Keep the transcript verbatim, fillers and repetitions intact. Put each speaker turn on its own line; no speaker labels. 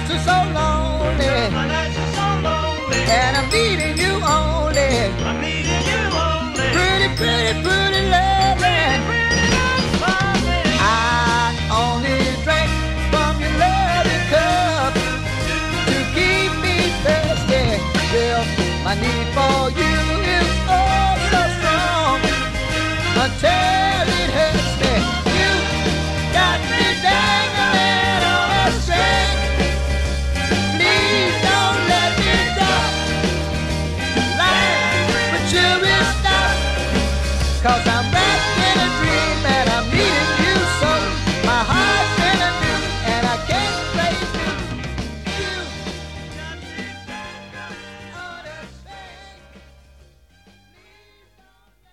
nights are so lonely,
my nights are so lonely,
and I'm needing you only.
I'm needing you only.
Pretty, pretty, pretty loving.
Pretty love, darling.
I only drank from your loving cup to keep me thirsty. Well, my need